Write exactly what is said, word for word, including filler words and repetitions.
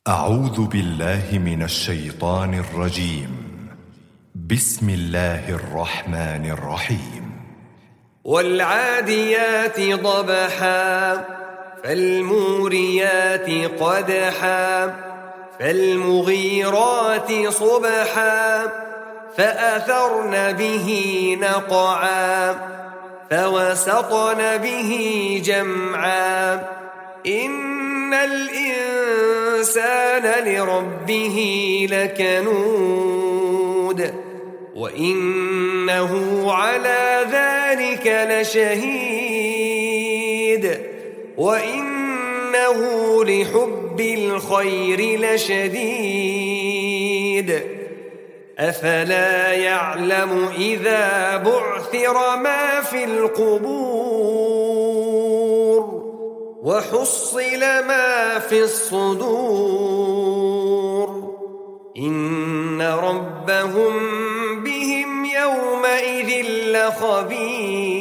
أعوذ بالله من الشيطان الرجيم. بسم الله الرحمن الرحيم. والعاديات ضبحا فالموريات قدحا فالمغيرات صبحا فأثرن به نقعا فوسطن به جمعا إن الإنسان لربه لكنود وإنه على ذلك لشهيد وإنه لحب الخير لشديد أفلا يعلم إذا بعثر ما في القبور وحصل ما في الصدور إن ربهم بهم يومئذ لخبير.